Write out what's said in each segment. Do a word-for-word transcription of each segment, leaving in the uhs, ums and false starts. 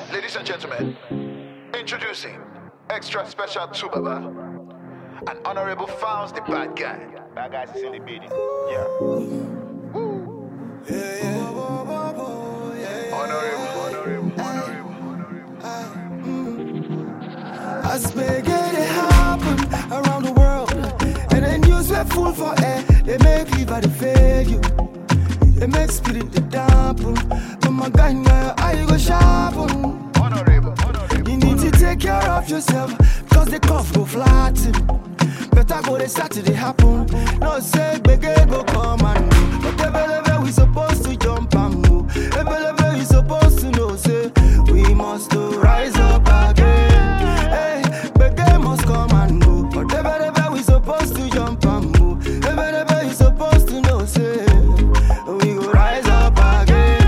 Ladies and gentlemen, introducing extra special to Baba and Honorable Founds the bad guy. Bad guys is in the building. Yeah. Yeah, yeah. Honorable, honorable, honorable, honorable. As big as it happen around the world, and then news were full for air. They make liver to fail you. They make spirit to dampen. But my guy, now I go sharpen. Honorable, honorable. You need to take care of yourself, cause the cough go flatten. Better go the Saturday happen. No say big go come and go. But every level we supposed to jump and move. Every level we supposed to know. Say we must to rise up again. Hey, big must come and go. But every level we supposed to jump and move. Every level we supposed to know. Say we go rise up again.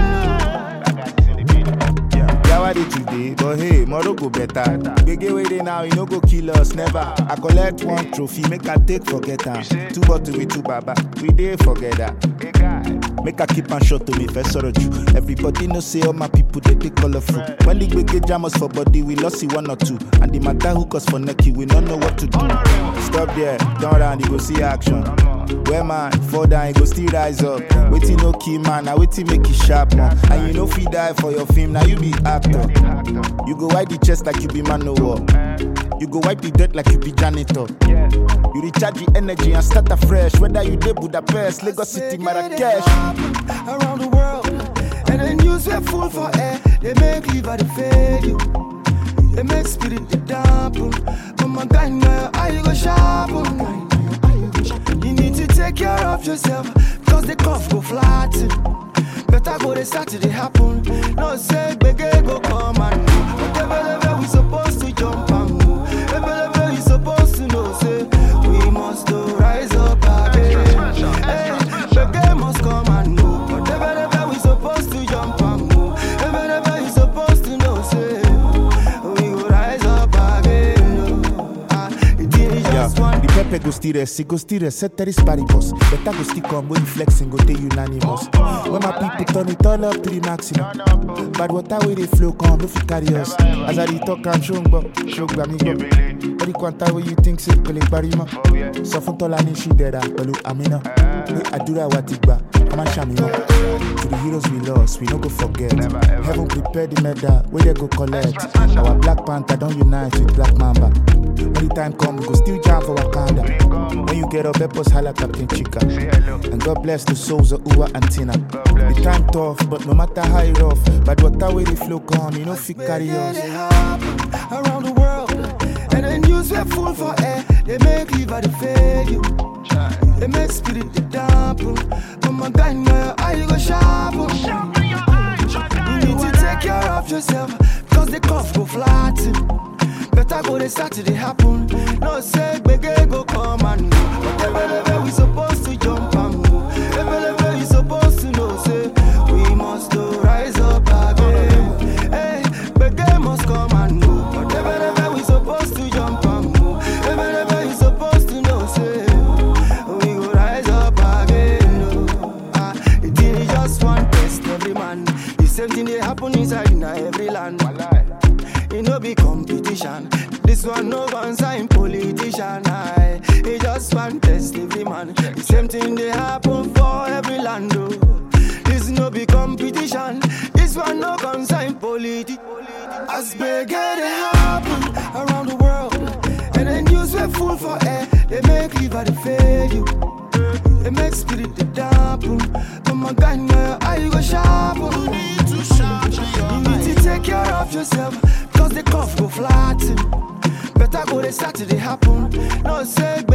Yeah, what did today? But hey, tomorrow go better. Big way they now, you no go kill us, never. I collect one trophy, make I take forget her. Two bottle with two baba, we did forget that. Make I keep on short to me, first sorrow you. Everybody know say all my people they take colorful. When the big jammers for body, we lost it one or two. And the matter hook us for necky, we don't know what to do. Stop there, turn around, you go see action. Where man, fall down, you go still rise up. Waiting no key man, now waiting make it sharp man. And you know if you die for your film, now you be actor. You go wipe the chest like you be man no war. You go wipe the dirt like you be janitor. You recharge the energy and start afresh. Whether you dey Budapest, Lagos City, Marrakesh. Around the world, and the news were full for air. They make liver to fail you. They make spirit to dampen. But my guy, now I go sharpen. You need to take care of yourself, cause the cough go flatten. Better go the Saturday happen. No say big go come and go. Whatever level we supposed to jump and move. Every level we supposed to know. Say we must to rise up again. Hey, big must come and go. Whatever level we supposed to jump and move. Every level we supposed to know. Say we go rise up again. Ah, it is just one. The pepper go still rest, go still rest, set there is paribus. Better go still come when flexing, go stay unanimous. When my people turn it all up to the maximum. But water where they flow come, no fit carry us. As I dey talk and show but show me go. Every quanta where you think say collect barima. So from tola ni she dead pelu amina. We adura watigba, I'm a shamina. To the heroes we lost, we no go forget. Heaven prepared the medal, where they go collect. Our Black Panther don't unite with Black Mamba. When the time come, we go still jam for Wakanda. When you get up, Epos holla Captain Chika. And God bless the souls of Uwa and Tina. The time tough, but no matter how it rough. But water where the flow come, you know fit carry us. Around the world, and the news were full for air. They make liver to fail you. They make spirit to dampen. But my guy, now I go sharpen. You need to take care of yourself, cause the cough go flatten. Better go the Saturday happen. No say big go come and go. Whatever level we supposed to jump and move. Every level we supposed to know. Say we must to rise up again. Hey, big must come and go. Whatever level we supposed to jump and move. Every level we supposed to know. Say we go rise up again. Oh, ah, it is just one test, every man. The same thing they happen inside in every land. It no be competition. This one no concern politician. I it just one test every man. The same thing they happen for every land. Oh. This no be competition. This one no concern politics. As big as it happen around the world, and the news were full for air. They make liver to fail you. They make spirit to dampen. But my guy, now I go sharpen. You need to sharpen. You need to take care of yourself, cause the cough go flatten. Better go the Saturday happen. No say